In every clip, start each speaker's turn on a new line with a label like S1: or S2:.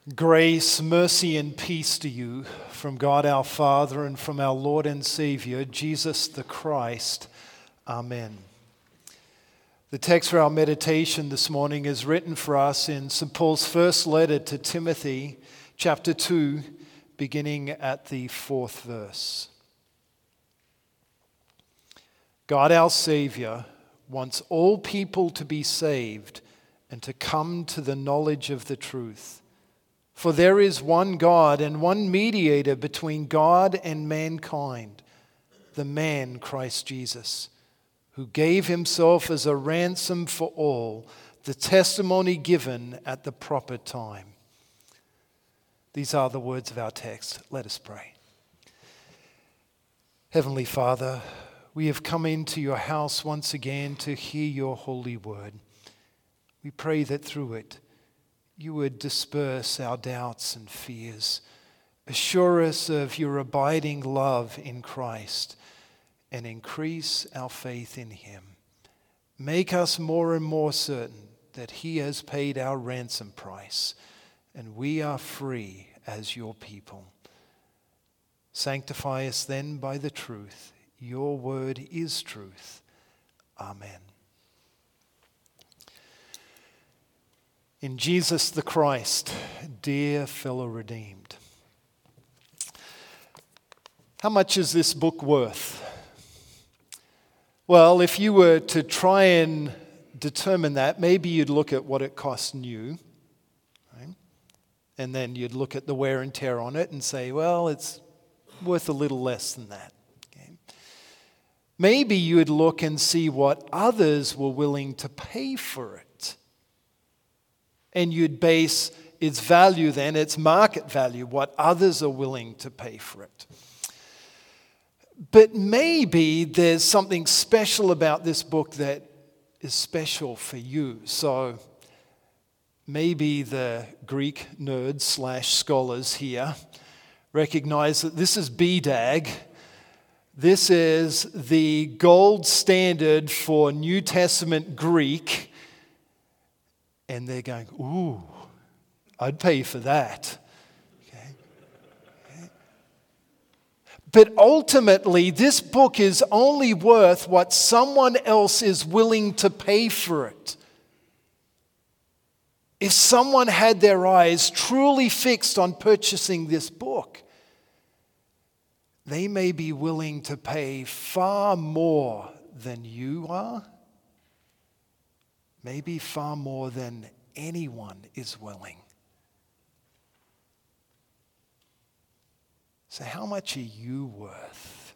S1: Grace, mercy, and peace to you from God our Father and from our Lord and Savior, Jesus the Christ. Amen. The text for our meditation this morning is written for us in St. Paul's first letter to Timothy, chapter 2, beginning at the 4th verse. God our Savior wants all people to be saved and to come to the knowledge of the truth. For there is one God and one mediator between God and mankind, the man Christ Jesus, who gave himself as a ransom for all, the testimony given at the proper time. These are the words of our text. Let us pray. Heavenly Father, we have come into your house once again to hear your holy word. We pray that through it, you would disperse our doubts and fears, assure us of your abiding love in Christ, and increase our faith in him. Make us more and more certain that he has paid our ransom price, and we are free as your people. Sanctify us then by the truth. Your word is truth. Amen. In Jesus the Christ, dear fellow redeemed. How much is this book worth? Well, if you were to try and determine that, maybe you'd look at what it cost new, right? And then you'd look at the wear and tear on it and say, well, it's worth a little less than that. Okay? Maybe you would look and see what others were willing to pay for it. And you'd base its value then, its market value, what others are willing to pay for it. But maybe there's something special about this book that is special for you. So maybe the Greek nerds / scholars here recognize that this is BDAG. This is the gold standard for New Testament Greek. And they're going, ooh, I'd pay for that. Okay. But ultimately, this book is only worth what someone else is willing to pay for it. If someone had their eyes truly fixed on purchasing this book, they may be willing to pay far more than you are. Maybe far more than anyone is willing. So how much are you worth?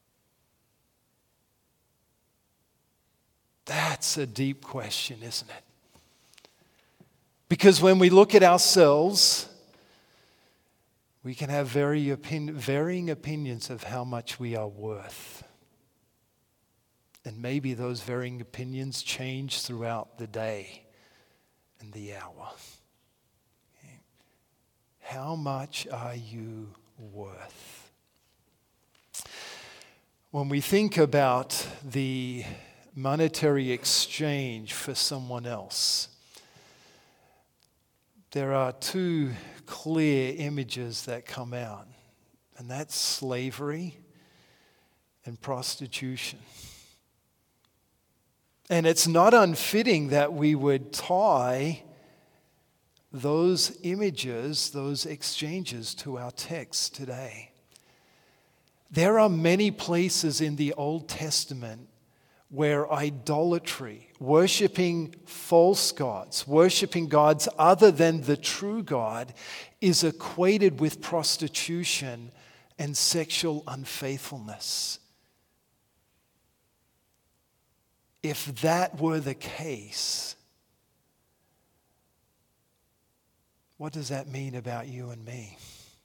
S1: That's a deep question, isn't it? Because when we look at ourselves, we can have varying opinions of how much we are worth. And maybe those varying opinions change throughout the day and the hour. Okay. How much are you worth? When we think about the monetary exchange for someone else, there are two clear images that come out, and that's slavery and prostitution. And it's not unfitting that we would tie those images, those exchanges to our text today. There are many places in the Old Testament where idolatry, worshiping false gods, worshiping gods other than the true God, is equated with prostitution and sexual unfaithfulness. If that were the case, what does that mean about you and me?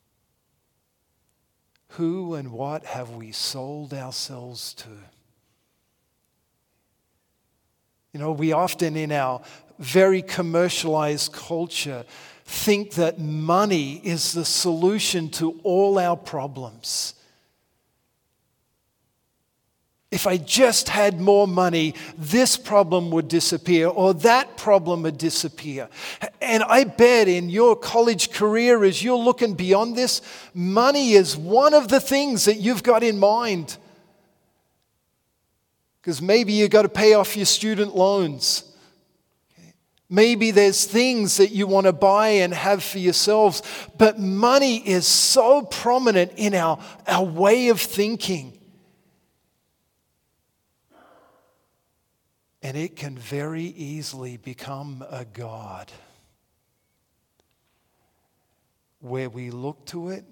S1: Who and what have we sold ourselves to? You know, we often in our very commercialized culture think that money is the solution to all our problems. If I just had more money, this problem would disappear or that problem would disappear. And I bet in your college career, as you're looking beyond this, money is one of the things that you've got in mind. Because maybe you've got to pay off your student loans. Maybe there's things that you want to buy and have for yourselves. But money is so prominent in our way of thinking. And it can very easily become a god, where we look to it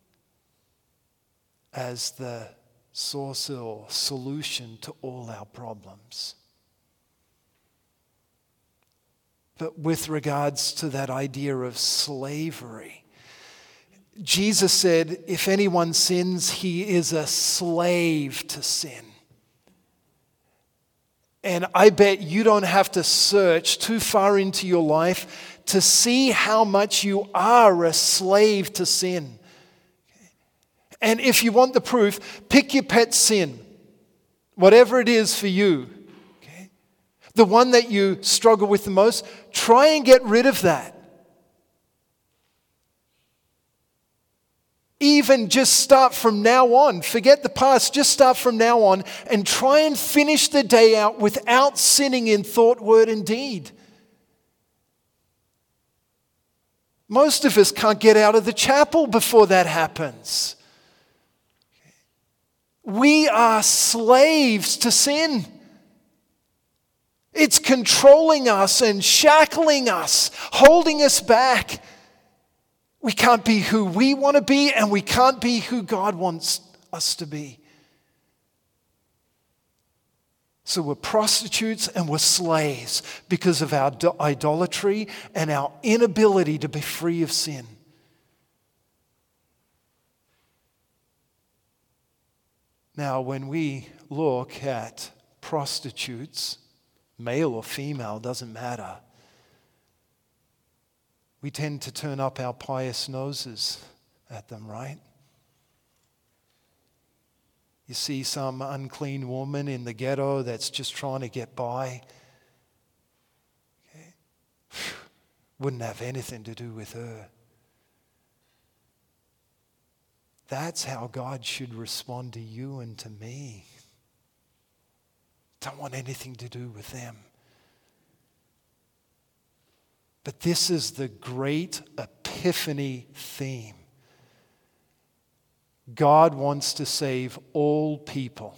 S1: as the source or solution to all our problems. But with regards to that idea of slavery, Jesus said, if anyone sins, he is a slave to sin. And I bet you don't have to search too far into your life to see how much you are a slave to sin. And if you want the proof, pick your pet sin, whatever it is for you. Okay? The one that you struggle with the most, try and get rid of that. Even just start from now on. Forget the past. Just start from now on and try and finish the day out without sinning in thought, word, and deed. Most of us can't get out of the chapel before that happens. We are slaves to sin. It's controlling us and shackling us, holding us back. We can't be who we want to be, and we can't be who God wants us to be. So we're prostitutes and we're slaves because of our idolatry and our inability to be free of sin. Now, when we look at prostitutes, male or female, doesn't matter, we tend to turn up our pious noses at them, right? You see some unclean woman in the ghetto that's just trying to get by. Okay. Wouldn't have anything to do with her. That's how God should respond to you and to me. Don't want anything to do with them. But this is the great epiphany theme. God wants to save all people.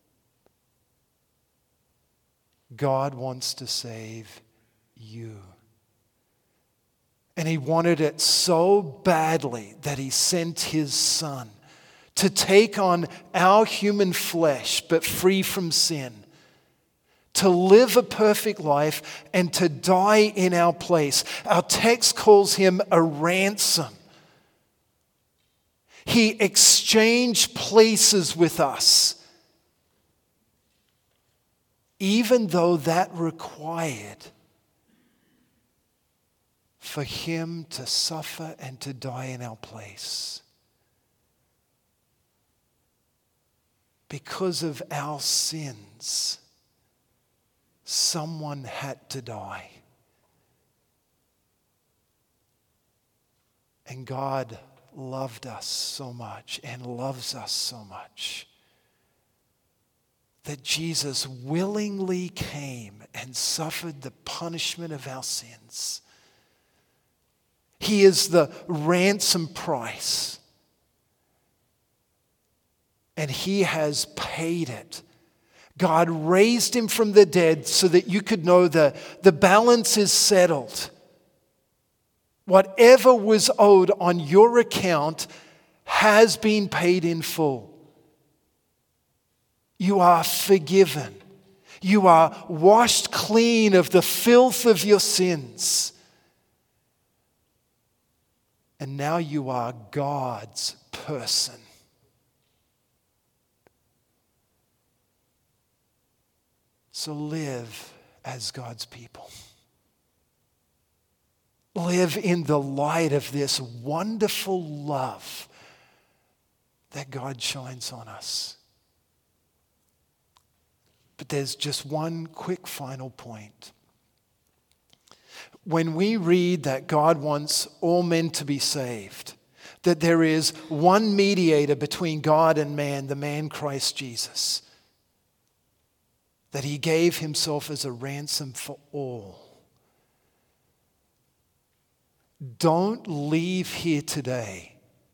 S1: God wants to save you. And He wanted it so badly that He sent His Son to take on our human flesh, but free from sin, to live a perfect life and to die in our place. Our text calls Him a ransom. He exchanged places with us, even though that required for Him to suffer and to die in our place. Because of our sins, someone had to die. And God loved us so much and loves us so much that Jesus willingly came and suffered the punishment of our sins. He is the ransom price. And He has paid it. God raised Him from the dead so that you could know the balance is settled. Whatever was owed on your account has been paid in full. You are forgiven. You are washed clean of the filth of your sins. And now you are God's person. So live as God's people. Live in the light of this wonderful love that God shines on us. But there's just one quick final point. When we read that God wants all men to be saved, that there is one mediator between God and man, the man Christ Jesus, that he gave himself as a ransom for all. Don't leave here today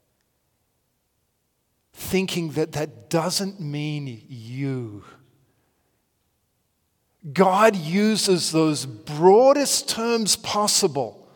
S1: thinking that that doesn't mean you. God uses those broadest terms possible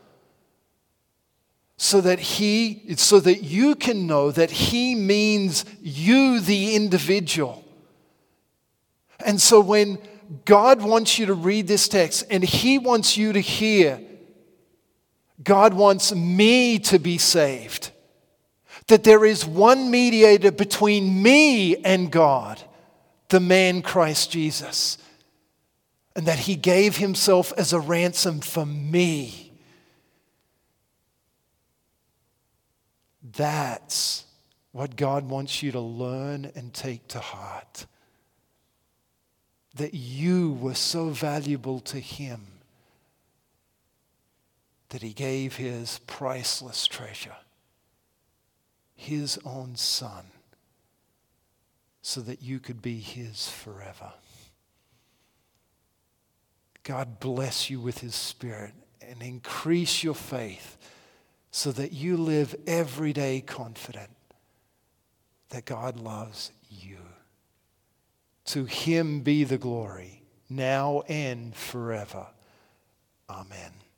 S1: so that you can know that he means you, the individual. And so when God wants you to read this text and he wants you to hear, God wants me to be saved, that there is one mediator between me and God, the man Christ Jesus, and that he gave himself as a ransom for me. That's what God wants you to learn and take to heart. That you were so valuable to him that he gave his priceless treasure, his own son, so that you could be his forever. God bless you with his Spirit and increase your faith so that you live every day confident that God loves you. To him be the glory, now and forever. Amen.